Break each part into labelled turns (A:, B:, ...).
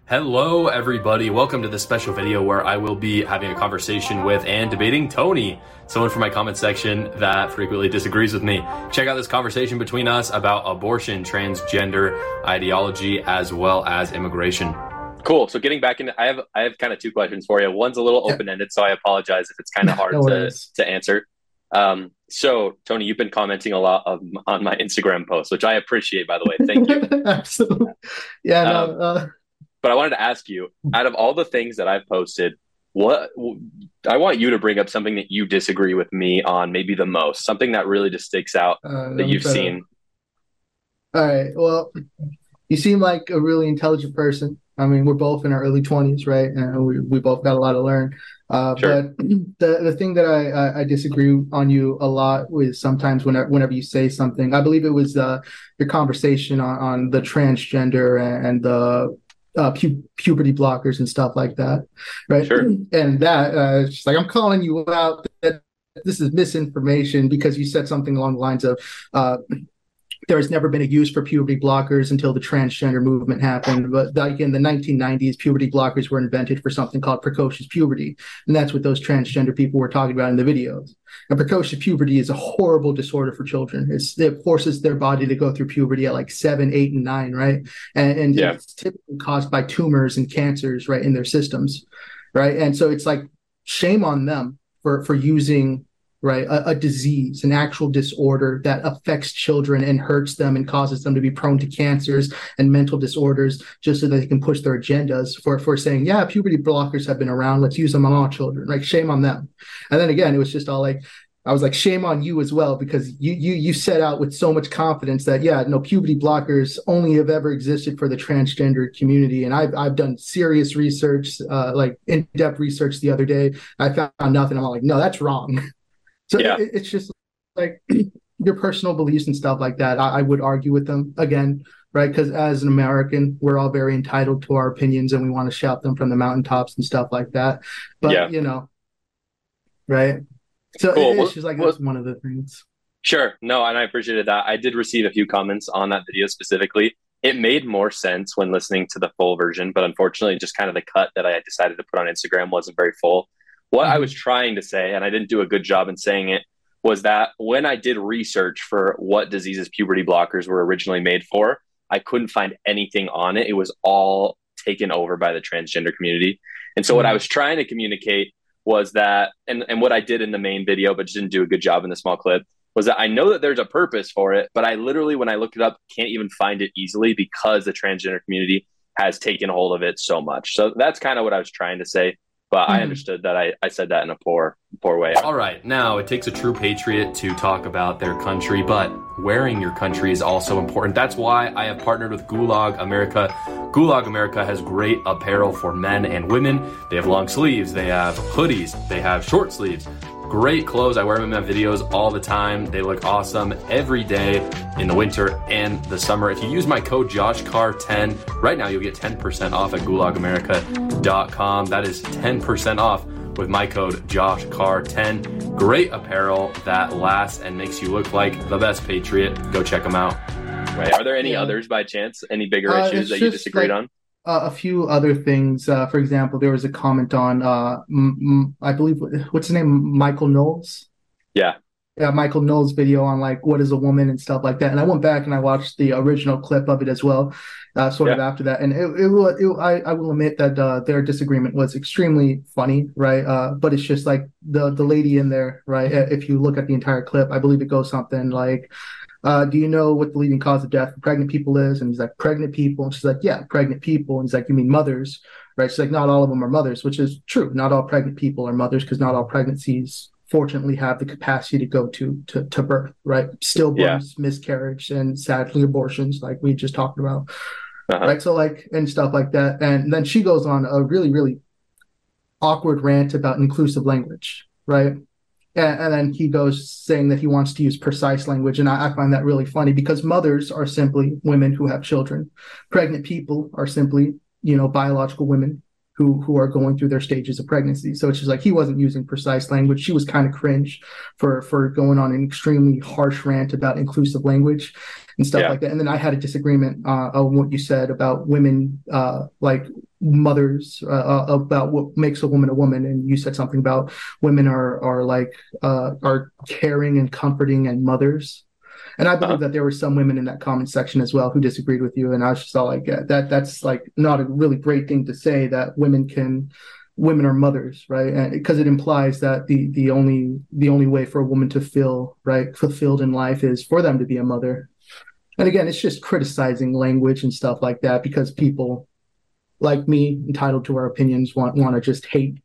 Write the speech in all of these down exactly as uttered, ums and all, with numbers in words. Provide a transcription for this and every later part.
A: Hello, everybody. Welcome to this special video where I will be having a conversation with and debating Tony, someone from my comment section that frequently disagrees with me. Check out this conversation between us about abortion, transgender ideology, as well as immigration. Cool. So getting back into, I have I have kind of two questions for you. One's a little
B: Yeah.
A: open-ended, so I apologize if it's kind of hard
B: No
A: to,
B: worries.
A: to answer. Um, so, Tony, you've been commenting a lot of, on my Instagram posts, which I appreciate, by the way. Thank you.
B: Absolutely. Yeah, no,
A: Um,
B: uh,
A: But I wanted to ask you, out of all the things that I've posted, what I want you to bring up something that you disagree with me on maybe the most, something that really just sticks out
B: uh,
A: that
B: let me
A: you've
B: try to.
A: seen.
B: All right. Well, you seem like a really intelligent person. I mean, we're both in our early twenties, right? And we, we both got a lot to learn. Uh,
A: Sure.
B: but the the thing that I, I I disagree on you a lot with sometimes whenever whenever you say something, I believe it was uh, your conversation on, on the transgender and, and the uh, pu puberty blockers and stuff like that, right?
A: Sure.
B: And that uh, it's just like I'm calling you out that this is misinformation because you said something along the lines of uh, there has never been a use for puberty blockers until the transgender movement happened. But like in the nineteen nineties, puberty blockers were invented for something called precocious puberty. And that's what those transgender people were talking about in the videos. And precocious puberty is a horrible disorder for children. It's, it forces their body to go through puberty at like seven, eight, and nine, right? And, and
A: Yeah.
B: it's typically caused by tumors and cancers, right, in their systems, right? And so it's like shame on them for, for using right? A, a disease, an actual disorder that affects children and hurts them and causes them to be prone to cancers and mental disorders just so that they can push their agendas for, for saying, yeah, puberty blockers have been around. Let's use them on all children. Like, shame on them. And then again, it was just all like, I was like, shame on you as well, because you you you set out with so much confidence that, yeah, no, puberty blockers only have ever existed for the transgender community. And I've, I've done serious research, uh, like in-depth research the other day. I found nothing. I'm like, no, that's wrong. So
A: Yeah.
B: it, it's just like your personal beliefs and stuff like that. I, I would argue with them again, right? Because as an American, we're all very entitled to our opinions and we want to shout them from the mountaintops and stuff like that. But,
A: Yeah.
B: you know, right? So
A: Cool.
B: it,
A: Well,
B: it's just like
A: well,
B: that's one of the things.
A: sure. No, and I appreciated that. I did receive a few comments on that video specifically. It made more sense when listening to the full version, but unfortunately, just kind of the cut that I decided to put on Instagram wasn't very full. What I
B: Mhm.
A: was trying to say, and I didn't do a good job in saying it, was that when I did research for what diseases puberty blockers were originally made for, I couldn't find anything on it. It was all taken over by the transgender community. And so what I
B: Mhm.
A: was trying to communicate was that, and, and what I did in the main video, but just didn't do a good job in the small clip, was that I know that there's a purpose for it, but I literally, when I look it up, can't even find it easily because the transgender community has taken hold of it so much. So that's kind of what I was trying to say. But I
B: Mhm.
A: understood that I, I said that in a poor, poor way. All right. Now, it takes a true patriot to talk about their country, but wearing your country is also important. That's why I have partnered with Gulag America. Gulag America has great apparel for men and women. They have long sleeves, they have hoodies, they have short sleeves. Great clothes. I wear them in my videos all the time. They look awesome every day in the winter and the summer. If you use my code Josh Carr ten, right now you'll get ten percent off at gulag america dot com. That is ten percent off with my code Josh Carr ten. Great apparel that lasts and makes you look like the best patriot. Go check them out. Right. Are there any
B: Yeah.
A: others by chance? Any bigger
B: Uh,
A: issues
B: it's
A: that you
B: just
A: disagreed
B: like
A: on?
B: uh, a few other things. Uh, for example, there was a comment on, uh, m m I believe, what's his name? Michael Knowles.
A: Yeah.
B: Yeah, Michael Knowles' video on like what is a woman and stuff like that. And I went back and I watched the original clip of it as well, uh, sort of
A: Yeah.
B: after that. And it, it, will- it I, I will admit that uh, their disagreement was extremely funny, right? Uh, but it's just like the the lady in there, right? Uh, If you look at the entire clip, I believe it goes something like, uh, do you know what the leading cause of death for pregnant people is? And he's like, pregnant people. And she's like, yeah, pregnant people. And he's like, you mean mothers, right? She's like, not all of them are mothers, which is true. Not all pregnant people are mothers because not all pregnancies fortunately have the capacity to go to to, to birth, right?
A: Yeah.
B: Stillbirths, miscarriage, and sadly abortions, like we just talked about,
A: Uh-huh.
B: right? So like, and stuff like that. And then she goes on a really, really awkward rant about inclusive language, right? And, and then he goes saying that he wants to use precise language. And I, I find that really funny because mothers are simply women who have children. Pregnant people are simply, you know, biological women who who are going through their stages of pregnancy. So it's just like he wasn't using precise language. She was kind of cringe for for going on an extremely harsh rant about inclusive language and stuff
A: Yeah.
B: like that. And then I had a disagreement uh, on what you said about women, uh, like mothers, uh, about what makes a woman a woman. And you said something about women are are like uh, are caring and comforting and mothers. And I believe uh-huh. that there were some women in that comment section as well who disagreed with you. And I was just all like, yeah, that that's like not a really great thing to say, that women can, women are mothers, right? And because it implies that the the only the only way for a woman to feel right fulfilled in life is for them to be a mother. And again, it's just criticizing language and stuff like that, because people like me, entitled to our opinions, want want to just hate.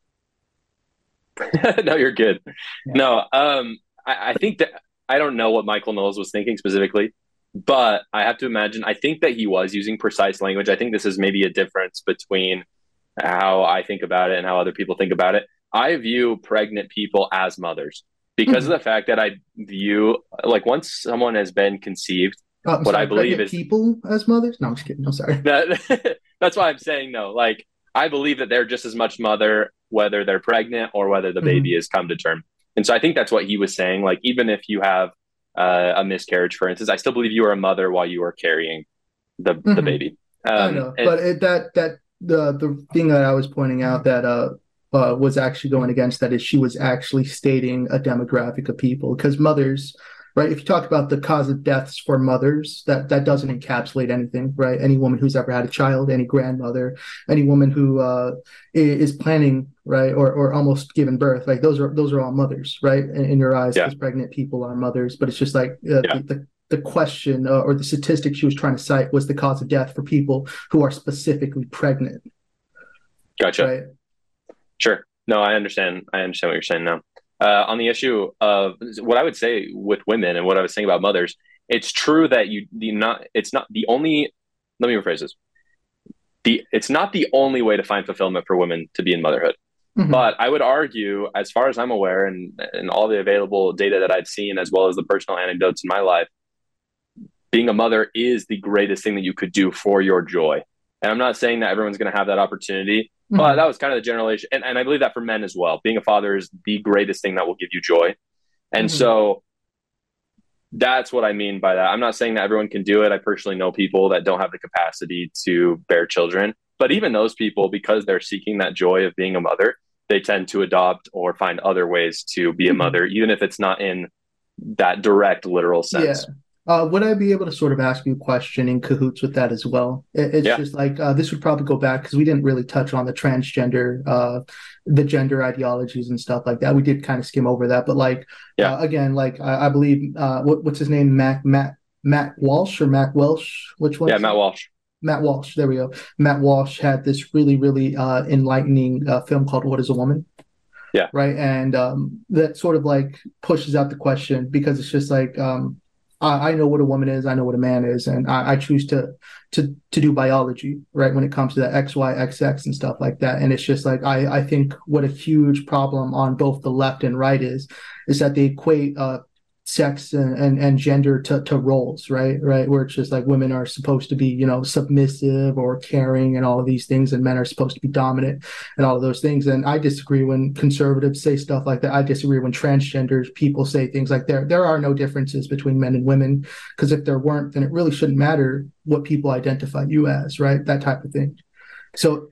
A: No, you're good. Yeah. No, um, I, I think that I don't know what Michael Knowles was thinking specifically, but I have to imagine, I think that he was using precise language. I think this is maybe a difference between how I think about it and how other people think about it. I view pregnant people as mothers because mm-hmm. of the fact that I view, like, once someone has been conceived, uh, what sorry, I believe is
B: people as mothers. No, I'm just kidding. I'm sorry.
A: That, that's why I'm saying no. Like, I believe that they're just as much mother, whether they're pregnant or whether the mm-hmm. baby has come to term. And so I think that's what he was saying. Like, even if you have uh, a miscarriage, for instance, I still believe you are a mother while you are carrying the, mm-hmm. the baby.
B: Um, I know, and, but it, that that the the thing that I was pointing out that uh, uh was actually going against that is she was actually stating a demographic of people, because mothers, right? If you talk about the cause of deaths for mothers, that that doesn't encapsulate anything, right? Any woman who's ever had a child, any grandmother, any woman who uh, is planning, right, or or almost given birth, like those are those are all mothers, right? In, in your eyes, because yeah. pregnant people are mothers. But it's just like uh, yeah. the, the the question uh, or the statistic she was trying to cite was the cause of death for people who are specifically pregnant.
A: Gotcha.
B: Right?
A: Sure. No, I understand. I understand what you're saying now. Uh, on the issue of what I would say with women and what I was saying about mothers, it's true that you the not it's not the only. Let me rephrase this. The it's not the only way to find fulfillment for women to be in motherhood. Mm-hmm. But I would argue, as far as I'm aware, and and all the available data that I've seen, as well as the personal anecdotes in my life, being a mother is the greatest thing that you could do for your joy. And I'm not saying that everyone's going to have that opportunity, mm-hmm. but that was kind of the general issue. And, and I believe that for men as well. Being a father is the greatest thing that will give you joy. And mm-hmm. so that's what I mean by that. I'm not saying that everyone can do it. I personally know people that don't have the capacity to bear children. But even those people, because they're seeking that joy of being a mother, they tend to adopt or find other ways to be a mother, even if it's not in that direct, literal sense.
B: Yeah. Uh, would I be able to sort of ask you a question in cahoots with that as well? It, it's yeah. just like uh, this would probably go back because we didn't really touch on the transgender, uh, the gender ideologies and stuff like that. We did kind of skim over that, but like yeah. uh, again, like I, I believe uh, what, what's his name, Matt Matt Matt Walsh or Matt Welsh? Which one?
A: Yeah, Matt Walsh.
B: Matt Walsh. There we go. Matt Walsh had this really really uh, enlightening uh, film called "What Is a Woman?"
A: Yeah.
B: Right, and um, that sort of like pushes out the question because it's just like. Um, I know what a woman is. I know what a man is, and I, I choose to to to do biology, right? When it comes to that X Y, X X and stuff like that, and it's just like I I think what a huge problem on both the left and right is is that they equate uh, sex and, and, and gender to, to roles, right? Right, where it's just like women are supposed to be, you know, submissive or caring and all of these things, and men are supposed to be dominant and all of those things. And I disagree when conservatives say stuff like that. I disagree when transgenders people say things like there there are no differences between men and women, because if there weren't, then it really shouldn't matter what people identify you as, right? That type of thing. So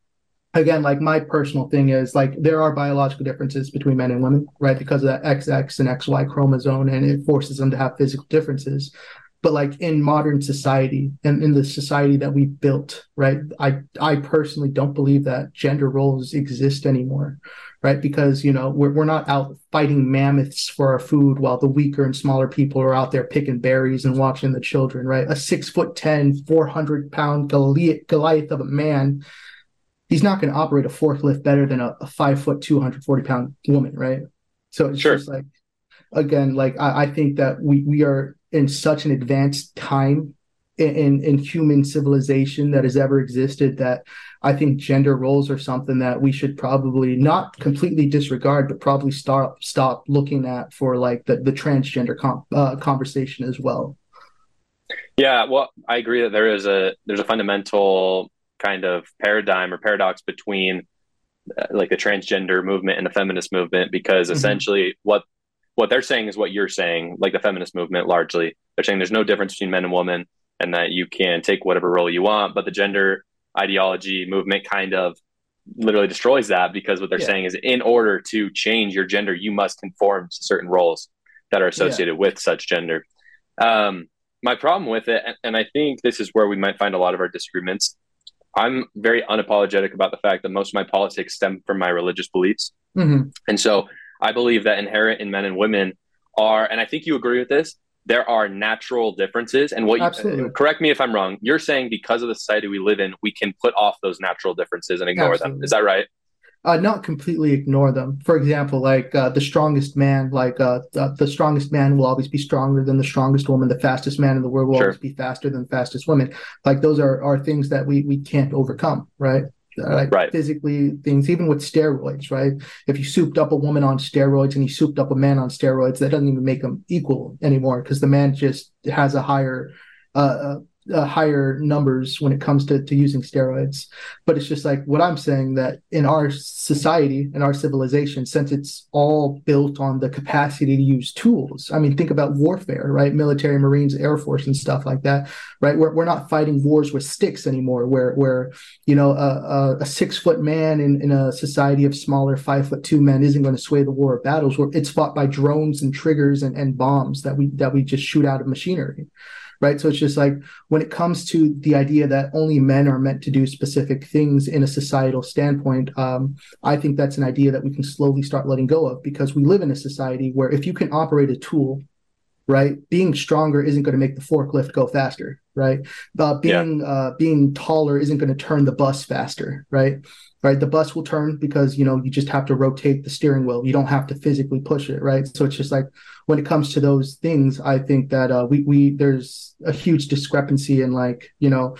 B: again, like my personal thing is like there are biological differences between men and women, right? Because of that X X and X Y chromosome, and it forces them to have physical differences. But like in modern society and in the society that we built, right? I I personally don't believe that gender roles exist anymore, right? Because, you know, we're we're not out fighting mammoths for our food while the weaker and smaller people are out there picking berries and watching the children, right? A six foot ten, four hundred pound Goliath, Goliath of a man, he's not going to operate a forklift better than a, a five foot, two hundred forty pound woman, right? So it's sure. just like, again, like I, I think that we, we are in such an advanced time in, in, in human civilization that has ever existed that I think gender roles are something that we should probably not completely disregard, but probably start stop looking at for like the, the transgender com- uh, conversation as well.
A: Yeah, well, I agree that there is a there's a fundamental kind of paradigm or paradox between uh, like the transgender movement and the feminist movement, because mm-hmm. essentially what what they're saying is what you're saying, like the feminist movement largely. They're saying there's no difference between men and women and that you can take whatever role you want, but the gender ideology movement kind of literally destroys that, because what they're yeah. saying is in order to change your gender, you must conform to certain roles that are associated yeah. with such gender. Um, my problem with it, and, and I think this is where we might find a lot of our disagreements, I'm very unapologetic about the fact that most of my politics stem from my religious beliefs. Mm-hmm. And so I believe that inherent in men and women are, and I think you agree with this, there are natural differences. And what you, correct me if I'm wrong, you're saying because of the society we live in, we can put off those natural differences and ignore Absolutely. them. Is that right?
B: Uh, not completely ignore them. For example, like uh, the strongest man, like uh, the, the strongest man will always be stronger than the strongest woman. The fastest man in the world will sure. always be faster than the fastest woman. Like those are, are things that we, we can't overcome, right? Uh, like
A: right.
B: physically things, even with steroids, right? If you souped up a woman on steroids and you souped up a man on steroids, that doesn't even make them equal anymore, because the man just has a higher uh, uh, higher numbers when it comes to, to using steroids. But it's just like what I'm saying, that in our society, in our civilization, since it's all built on the capacity to use tools, I mean, think about warfare, right? Military, Marines, Air Force, and stuff like that, right? We're, we're not fighting wars with sticks anymore, where, where you know, a, a, a six-foot man in, in a society of smaller five-foot-two men isn't going to sway the war of battles. Where it's fought by drones and triggers and, and bombs that we that we just shoot out of machinery. Right. So it's just like when it comes to the idea that only men are meant to do specific things in a societal standpoint, um, I think that's an idea that we can slowly start letting go of, because we live in a society where if you can operate a tool, right, being stronger isn't going to make the forklift go faster. Right. Uh, being yeah. uh, being taller isn't going to turn the bus faster. Right. Right. The bus will turn because, you know, you just have to rotate the steering wheel. You don't have to physically push it. Right. So it's just like when it comes to those things, I think that uh, we we there's a huge discrepancy in, like, you know,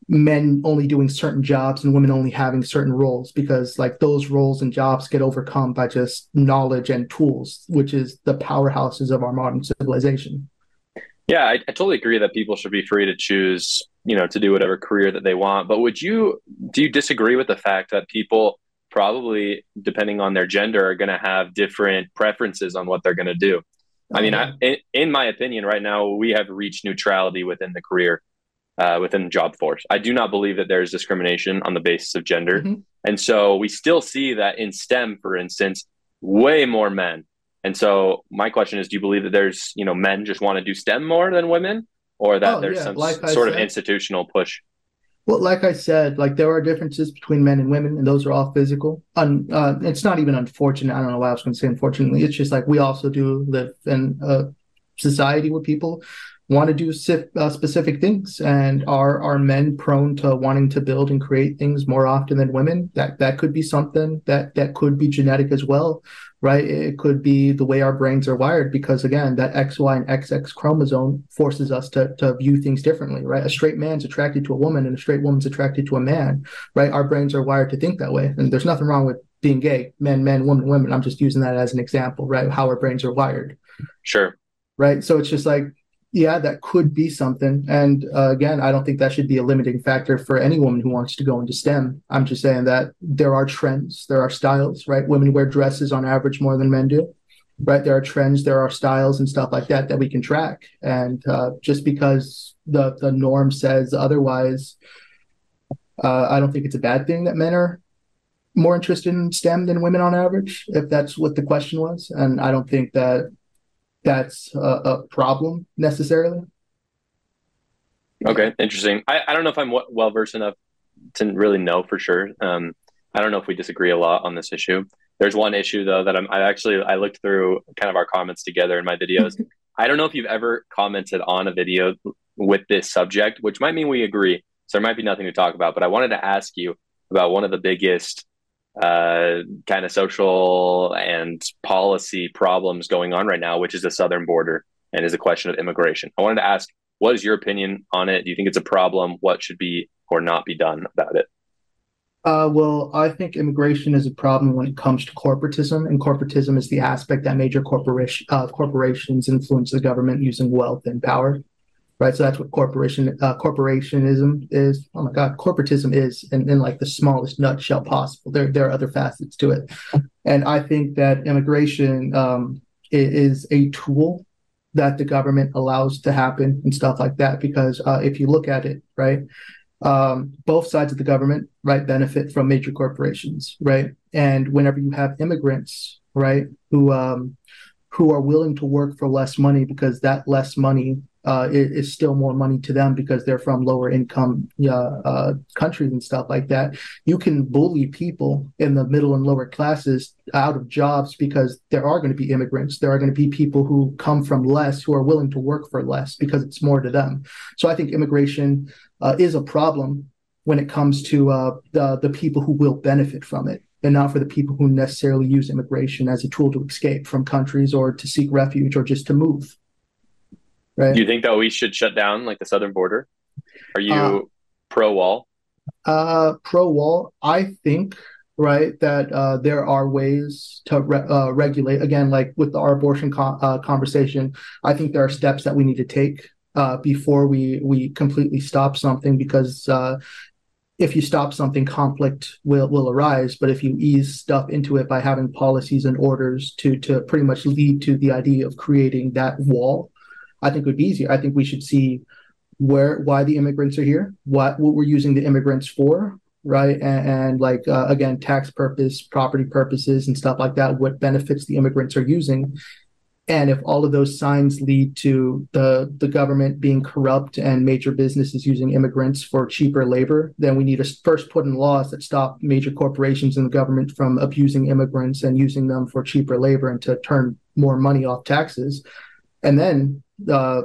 B: men only doing certain jobs and women only having certain roles, because like those roles and jobs get overcome by just knowledge and tools, which is the powerhouses of our modern civilization.
A: Yeah, I, I totally agree that people should be free to choose, you know, to do whatever career that they want. But would you, do you disagree with the fact that people probably, depending on their gender, are going to have different preferences on what they're going to do? I mean, I, in, in my opinion, right now, we have reached neutrality within the career, uh, within the job force. I do not believe that there is discrimination on the basis of gender. Mm-hmm. And so we still see that in STEM, for instance, way more men. And so my question is, do you believe that there's, you know, men just want to do STEM more than women, or that oh, there's yeah. some like sort of institutional push?
B: Well, like I said, like there are differences between men and women, and those are all physical. Un, uh, it's not even unfortunate. I don't know why I was going to say unfortunately. It's just like we also do live in a society where people want to do uh, specific things, and are are men prone to wanting to build and create things more often than women? That that could be something that that could be genetic as well, right? It could be the way our brains are wired, because again, that X Y and X X chromosome forces us to to view things differently, right? A straight man's attracted to a woman, and a straight woman's attracted to a man, right? Our brains are wired to think that way, and there's nothing wrong with being gay, men, men, women, women. I'm just using that as an example, right? How our brains are wired.
A: Sure.
B: Right. So it's just like, yeah, that could be something. And uh, again, I don't think that should be a limiting factor for any woman who wants to go into STEM. I'm just saying that there are trends, there are styles, right? Women wear dresses on average more than men do, right? There are trends, there are styles and stuff like that that we can track. And uh, just because the, the norm says otherwise, uh, I don't think it's a bad thing that men are more interested in STEM than women on average, if that's what the question was. And I don't think that that's a, a problem necessarily.
A: Okay, interesting. I, I don't know if I'm w- well versed enough to really know for sure. Um, I don't know if we disagree a lot on this issue. There's one issue though that I'm I actually I looked through kind of our comments together in my videos. I don't know if you've ever commented on a video with this subject, which might mean we agree. So there might be nothing to talk about, but I wanted to ask you about one of the biggest uh, kind of social and policy problems going on right now, which is the southern border and is a question of immigration. I wanted to ask, what is your opinion on it? Do you think it's a problem? What should be or not be done about it?
B: Uh, well, I think immigration is a problem when it comes to corporatism, and corporatism is the aspect that major corporation uh, corporations influence the government using wealth and power. Right, so that's what corporation uh, corporationism is. Oh my God, corporatism is in, in like the smallest nutshell possible. There, there are other facets to it, and I think that immigration um, is a tool that the government allows to happen and stuff like that. Because uh, if you look at it, right, Um, both sides of the government, right, benefit from major corporations, right? And whenever you have immigrants, right, who um, who are willing to work for less money because that less money uh, is, is still more money to them because they're from lower income uh, uh, countries and stuff like that. You can bully people in the middle and lower classes out of jobs because there are going to be immigrants. There are going to be people who come from less who are willing to work for less because it's more to them. So I think immigration uh, is a problem when it comes to uh, the, the people who will benefit from it, and not for the people who necessarily use immigration as a tool to escape from countries or to seek refuge or just to move. Right?
A: Do you think that we should shut down like the southern border? Are you uh, pro wall?
B: Uh, pro wall. I think right that uh, there are ways to re- uh, regulate. Again, like with our abortion co- uh, conversation, I think there are steps that we need to take uh, before we we completely stop something, because uh, if you stop something, conflict will, will arise. But if you ease stuff into it by having policies and orders to to pretty much lead to the idea of creating that wall, I think it would be easier. I think we should see where why the immigrants are here, what what we're using the immigrants for, right? And, and like uh, again, tax purpose, property purposes, and stuff like that. What benefits the immigrants are using. And if all of those signs lead to the, the government being corrupt and major businesses using immigrants for cheaper labor, then we need to first put in laws that stop major corporations and the government from abusing immigrants and using them for cheaper labor and to turn more money off taxes. And then uh,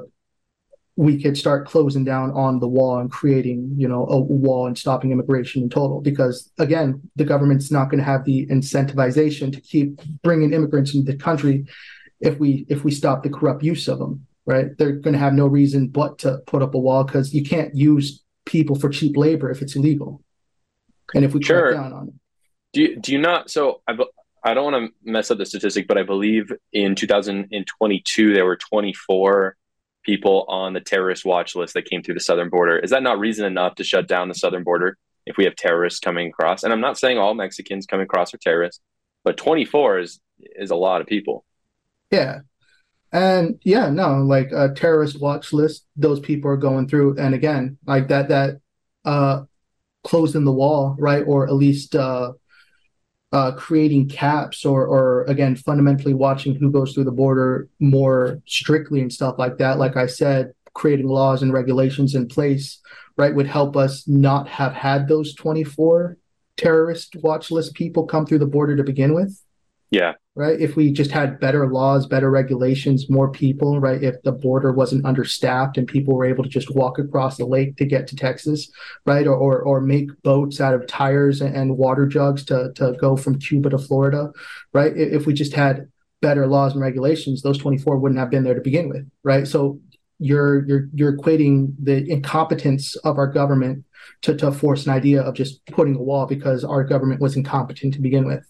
B: we could start closing down on the wall and creating, you know, a wall and stopping immigration in total. Because again, the government's not going to have the incentivization to keep bringing immigrants into the country if we if we stop the corrupt use of them, right? They're going to have no reason but to put up a wall, because you can't use people for cheap labor if it's illegal. And if we
A: sure.
B: crack down on it.
A: Do you, do you not, so I, I don't want to mess up the statistic, but I believe in two thousand twenty-two, there were twenty-four people on the terrorist watch list that came through the southern border. Is that not reason enough to shut down the southern border if we have terrorists coming across? And I'm not saying all Mexicans coming across are terrorists, but twenty-four is is a lot of people.
B: Yeah. And yeah, no, like a terrorist watch list, those people are going through. And again, like that, that uh, closing the wall, right? Or at least uh, uh, creating caps or, or again, fundamentally watching who goes through the border more strictly and stuff like that. Like I said, creating laws and regulations in place, right, would help us not have had those twenty-four terrorist watch list people come through the border to begin with.
A: Yeah.
B: Right. If we just had better laws, better regulations, more people, right? If the border wasn't understaffed and people were able to just walk across the lake to get to Texas, right? Or or, or make boats out of tires and water jugs to, to go from Cuba to Florida, right? If we just had better laws and regulations, those twenty-four wouldn't have been there to begin with, right? So you're you're you're equating the incompetence of our government to, to force an idea of just putting a wall because our government was incompetent to begin with.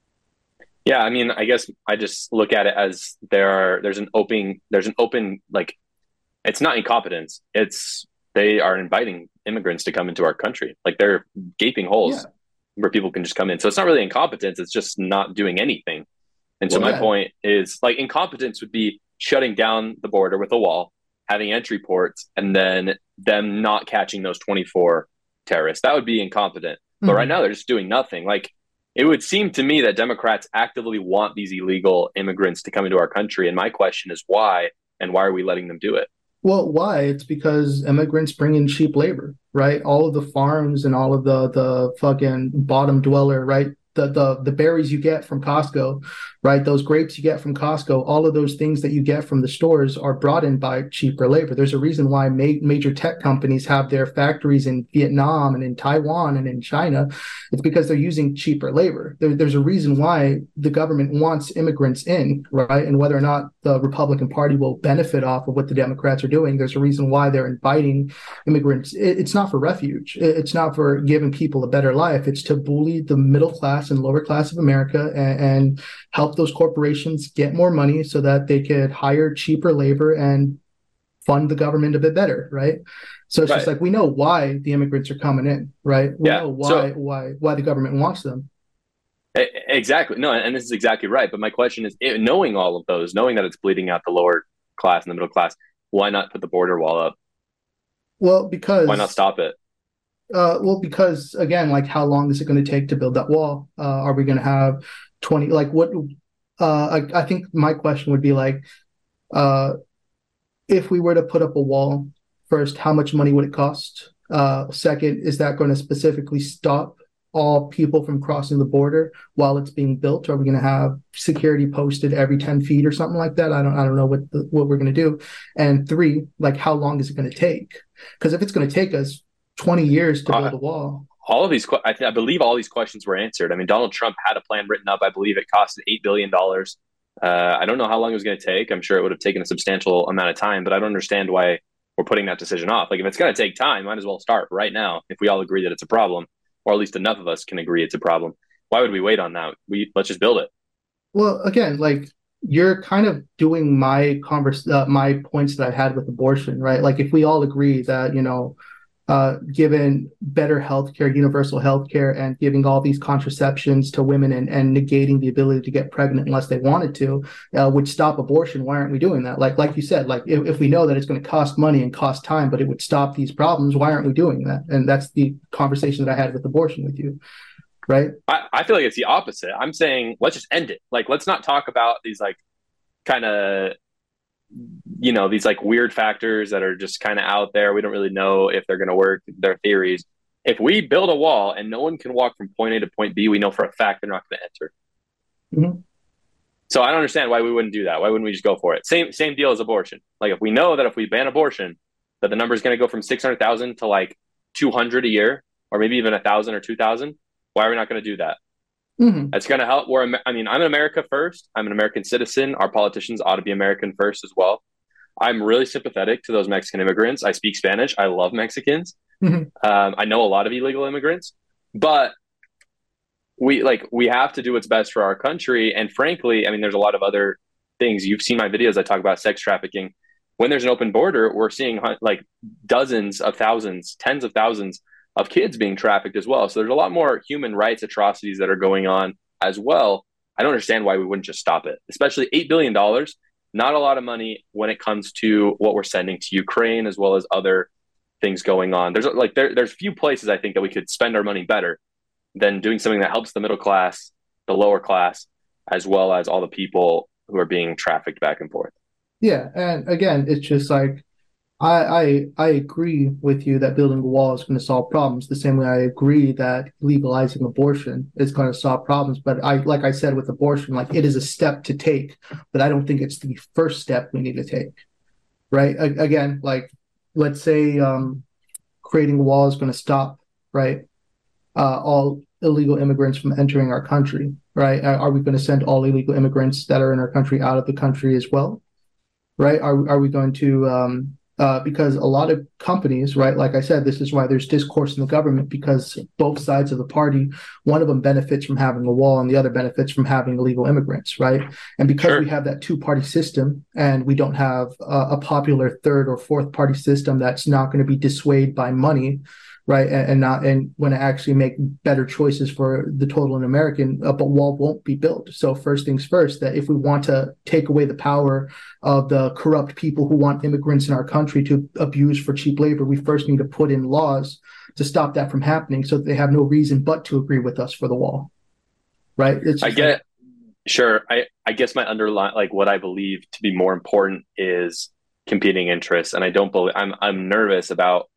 A: Yeah, I mean, I guess I just look at it as there are there's an open there's an open like it's not incompetence. It's they are inviting immigrants to come into our country. Like they're gaping holes yeah. where people can just come in. So it's not really incompetence, it's just not doing anything. And so well, my yeah. point is like incompetence would be shutting down the border with a wall, having entry ports, and then them not catching those twenty-four terrorists. That would be incompetent. Mm-hmm. But right now they're just doing nothing. Like it would seem to me that Democrats actively want these illegal immigrants to come into our country. And my question is why, and why are we letting them do it?
B: Well, why? It's because immigrants bring in cheap labor, right? All of the farms and all of the the fucking bottom dweller, right? The, the the berries you get from Costco, right? Those grapes you get from Costco, all of those things that you get from the stores are brought in by cheaper labor. There's a reason why ma- major tech companies have their factories in Vietnam and in Taiwan and in China. It's because they're using cheaper labor. There, there's a reason why the government wants immigrants in, right? And whether or not the Republican Party will benefit off of what the Democrats are doing, there's a reason why they're inviting immigrants. It, it's not for refuge. It, it's not for giving people a better life. It's to bully the middle class and lower class of America and, and help those corporations get more money so that they could hire cheaper labor and fund the government a bit better, right? So it's right. just like we know why the immigrants are coming in, right? We
A: yeah.
B: know why
A: so,
B: why why the government wants them.
A: Exactly. No, and this is exactly right. But my question is, knowing all of those, knowing that it's bleeding out the lower class and the middle class, why not put the border wall up?
B: Well, because
A: why not stop it?
B: Uh, well, because again, like, how long is it going to take to build that wall? Uh, are we going to have twenty? Like, what? Uh, I, I think my question would be like, uh, if we were to put up a wall, first, how much money would it cost? Uh, second, is that going to specifically stop all people from crossing the border while it's being built? Are we going to have security posted every ten feet or something like that? I don't, I don't know what the, what we're going to do. And three, like, how long is it going to take? Because if it's going to take us twenty years to build uh, a wall.
A: All of these, I, th- I believe all these questions were answered. I mean, Donald Trump had a plan written up. I believe it costed eight billion dollars. Uh, I don't know how long it was going to take. I'm sure it would have taken a substantial amount of time, but I don't understand why we're putting that decision off. Like, if it's going to take time, might as well start right now if we all agree that it's a problem, or at least enough of us can agree it's a problem. Why would we wait on that? We let's just build it.
B: Well, again, like, you're kind of doing my converse, uh, my points that I had with abortion, right? Like, if we all agree that, you know, uh, given better healthcare, universal healthcare, and giving all these contraceptions to women and, and negating the ability to get pregnant unless they wanted to, uh, would stop abortion. Why aren't we doing that? Like, like you said, like, if, if we know that it's going to cost money and cost time, but it would stop these problems, why aren't we doing that? And that's the conversation that I had with abortion with you. Right.
A: I, I feel like it's the opposite. I'm saying, let's just end it. Like, let's not talk about these, like, kind of, you know, these like weird factors that are just kind of out there. We don't really know if they're going to work, their theories. If we build a wall and no one can walk from point A to point B, we know for a fact they're not going to enter.
B: Mm-hmm.
A: So I don't understand why we wouldn't do that. Why wouldn't we just go for it? Same, same deal as abortion. Like, if we know that if we ban abortion, that the number is going to go from six hundred thousand to like two hundred a year, or maybe even a thousand or two thousand. Why are we not going to do that?
B: Mm-hmm.
A: It's going to help. We're, I mean, I'm an America first. I'm an American citizen. Our politicians ought to be American first as well. I'm really sympathetic to those Mexican immigrants. I speak Spanish. I love Mexicans.
B: Mm-hmm.
A: Um, I know a lot of illegal immigrants, but we like we have to do what's best for our country. And frankly, I mean, there's a lot of other things. You've seen my videos. I talk about sex trafficking. When there's an open border, we're seeing like dozens of thousands, tens of thousands of kids being trafficked as well. So there's a lot more human rights atrocities that are going on as well. I don't understand why we wouldn't just stop it, especially eight billion dollars. Not a lot of money when it comes to what we're sending to Ukraine, as well as other things going on. There's like there, there's few places I think that we could spend our money better than doing something that helps the middle class, the lower class, as well as all the people who are being trafficked back and forth.
B: Yeah, and again, it's just like, I, I I agree with you that building a wall is going to solve problems. The same way I agree that legalizing abortion is going to solve problems. But I, like I said with abortion, like, it is a step to take, but I don't think it's the first step we need to take. Right? A- again, like, let's say um, creating a wall is going to stop, right, uh, all illegal immigrants from entering our country. Right? Are, are we going to send all illegal immigrants that are in our country out of the country as well? Right? Are are we going to um, Uh, because a lot of companies, right, like I said, this is why there's discourse in the government, because both sides of the party, one of them benefits from having a wall and the other benefits from having illegal immigrants, right? And because sure. we have that two-party system and we don't have uh, a popular third or fourth party system that's not going to be dissuaded by money, right, and, and not and want to actually make better choices for the total American, uh, but wall won't be built. So first things first, that if we want to take away the power of the corrupt people who want immigrants in our country to abuse for cheap labor, we first need to put in laws to stop that from happening, so that they have no reason but to agree with us for the wall. Right? It's
A: I get
B: like,
A: sure. I, I guess my underline, like what I believe to be more important is competing interests. And I don't believe I'm I'm nervous about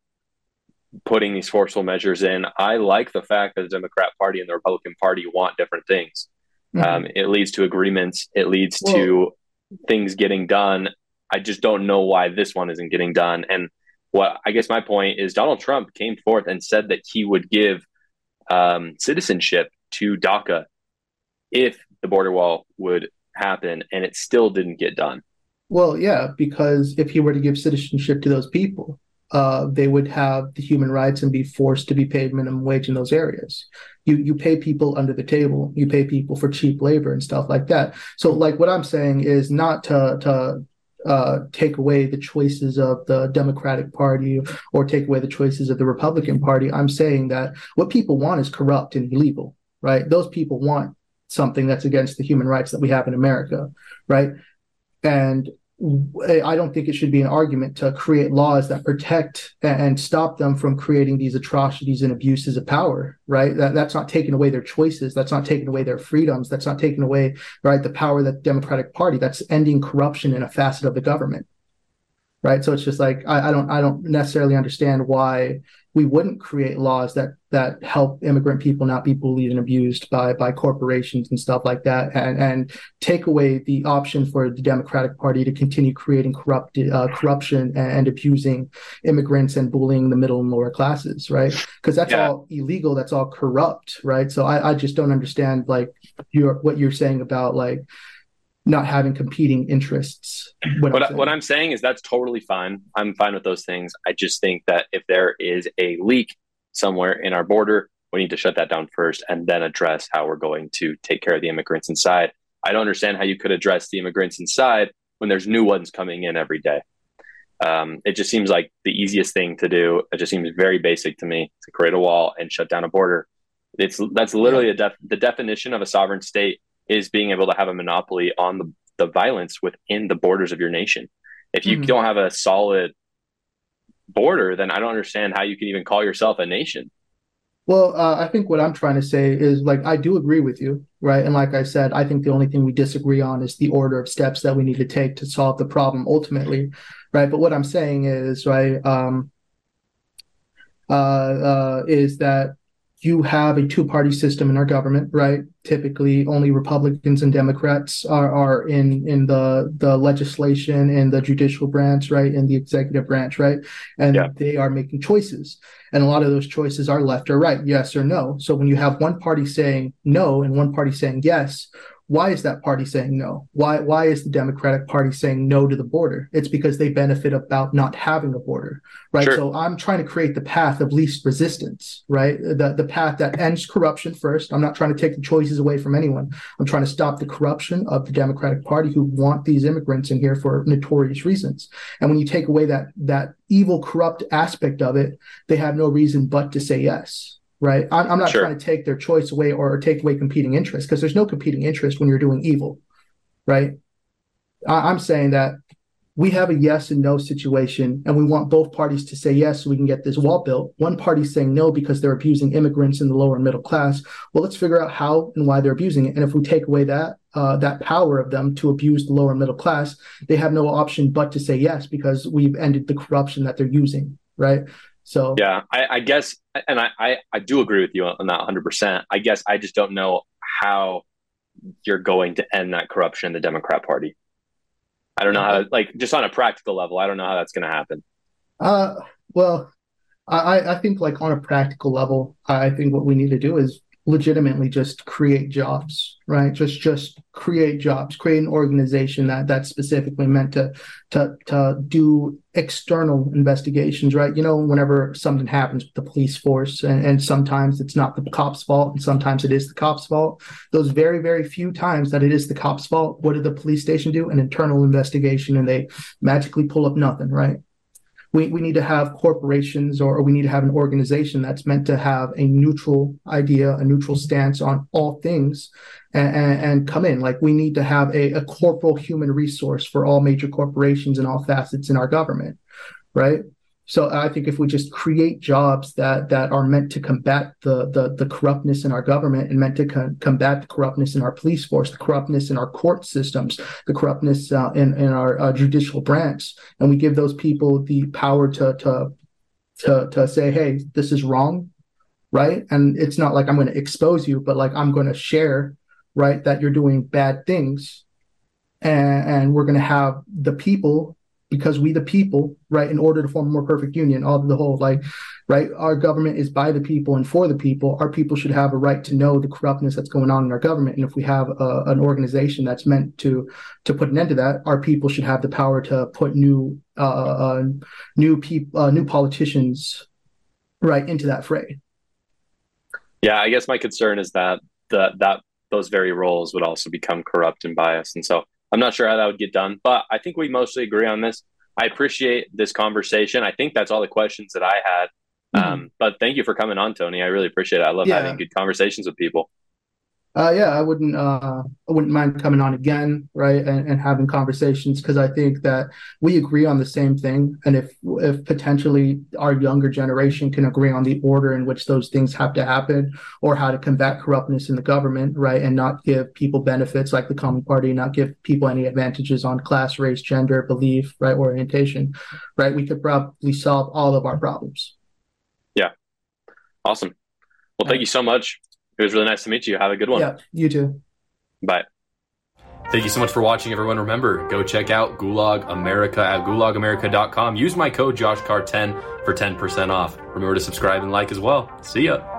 A: putting these forceful measures in. I like the fact that the Democrat Party and the Republican Party want different things. Mm-hmm. Um, it leads to agreements. It leads well, to things getting done. I just don't know why this one isn't getting done. And what I guess my point is, Donald Trump came forth and said that he would give um, citizenship to DACA if the border wall would happen, and it still didn't get done.
B: Well, yeah, because if he were to give citizenship to those people, Uh, they would have the human rights and be forced to be paid minimum wage in those areas. You you pay people under the table. You pay people for cheap labor and stuff like that. So, like, what I'm saying is not to to uh, take away the choices of the Democratic Party or take away the choices of the Republican Party. I'm saying that what people want is corrupt and illegal, right? Those people want something that's against the human rights that we have in America, right? And I don't think it should be an argument to create laws that protect and stop them from creating these atrocities and abuses of power, right? That, that's not taking away their choices. That's not taking away their freedoms. That's not taking away, right, the power of the Democratic Party. That's ending corruption in a facet of the government, right? So it's just like, I, I don't, I don't necessarily understand why we wouldn't create laws that that help immigrant people not be bullied and abused by by corporations and stuff like that, and and take away the option for the Democratic Party to continue creating corrupt uh, corruption and, and abusing immigrants and bullying the middle and lower classes, right? Because that's yeah. all illegal. That's all corrupt, right? So I, I just don't understand like your what you're saying about like not having competing interests.
A: What, what, I'm what I'm saying is that's totally fine. I'm fine with those things. I just think that if there is a leak somewhere in our border, we need to shut that down first and then address how we're going to take care of the immigrants inside. I don't understand how you could address the immigrants inside when there's new ones coming in every day. Um, it just seems like the easiest thing to do. It just seems very basic to me to create a wall and shut down a border. It's that's literally a def- the definition of a sovereign state is being able to have a monopoly on the, the violence within the borders of your nation. If you mm-hmm. don't have a solid border, then I don't understand how you can even call yourself a nation.
B: Well, uh, I think what I'm trying to say is like, I do agree with you, right? And like I said, I think the only thing we disagree on is the order of steps that we need to take to solve the problem ultimately, right? But what I'm saying is, right, um, uh, uh, is that you have a two-party system in our government, right? Typically, only Republicans and Democrats are, are in in the the legislation and the judicial branch, right, and the executive branch, right? And yeah. they are making choices, and a lot of those choices are left or right, yes or no. So when you have one party saying no and one party saying yes, why is that party saying no? Why why is the Democratic Party saying no to the border? It's because they benefit about not having a border, right? Sure. So I'm trying to create the path of least resistance, right? The the path that ends corruption first. I'm not trying to take the choices away from anyone. I'm trying to stop the corruption of the Democratic Party who want these immigrants in here for notorious reasons. And when you take away that that evil, corrupt aspect of it, they have no reason but to say yes. Right. I'm, I'm not sure. trying to take their choice away or take away competing interests, because there's no competing interest when you're doing evil. Right. I, I'm saying that we have a yes and no situation, and we want both parties to say yes so we can get this wall built. One party's saying no because they're abusing immigrants in the lower and middle class. Well, let's figure out how and why they're abusing it. And if we take away that uh, that power of them to abuse the lower and middle class, they have no option but to say yes, because we've ended the corruption that they're using. Right. So
A: yeah, I, I guess, and I, I, I do agree with you on that one hundred percent. I guess I just don't know how you're going to end that corruption in the Democrat Party. I don't know how, like, just on a practical level, I don't know how that's going to happen.
B: Uh, well, I, I think like on a practical level, I think what we need to do is legitimately just create jobs, right? Just just create jobs, create an organization that that's specifically meant to to to do external investigations, right? You know, whenever something happens with the police force, and, and sometimes it's not the cop's fault, and sometimes it is the cop's fault. Those very, very few times that it is the cop's fault, what did the police station do? An internal investigation, and they magically pull up nothing, right? We we need to have corporations, or we need to have an organization that's meant to have a neutral idea, a neutral stance on all things, and, and, and come in. Like, we need to have a, a corporal human resource for all major corporations and all facets in our government, right? So I think if we just create jobs that that are meant to combat the the, the corruptness in our government, and meant to co- combat the corruptness in our police force, the corruptness in our court systems, the corruptness uh, in in our uh, judicial branch, and we give those people the power to to to to say, hey, this is wrong, right? And it's not like I'm going to expose you, but like I'm going to share, right, that you're doing bad things, and, and we're going to have the people. Because we, the people, right, in order to form a more perfect union, all of the whole, like, right, our government is by the people and for the people. Our people should have a right to know the corruptness that's going on in our government. And if we have a, an organization that's meant to to put an end to that, our people should have the power to put new uh, uh, new people, uh, new politicians, right, into that fray.
A: Yeah, I guess my concern is that the that those very roles would also become corrupt and biased, and so I'm not sure how that would get done, but I think we mostly agree on this. I appreciate this conversation. I think that's all the questions that I had. Mm-hmm. Um, but thank you for coming on, Tony. I really appreciate it. I love yeah. having good conversations with people.
B: Uh, yeah, I wouldn't. Uh, I wouldn't mind coming on again, right, and, and having conversations because I think that we agree on the same thing. And if if potentially our younger generation can agree on the order in which those things have to happen, or how to combat corruptness in the government, right, and not give people benefits like the Common Party, not give people any advantages on class, race, gender, belief, right, orientation, right, we could probably solve all of our problems.
A: Yeah, awesome. Well, thank you so much. It was really nice to meet you. Have a good one.
B: Yeah, you too.
A: Bye. Thank you so much for watching, everyone. Remember, go check out Gulag America at gulag america dot com. Use my code Josh Carr ten for ten percent off. Remember to subscribe and like as well. See ya.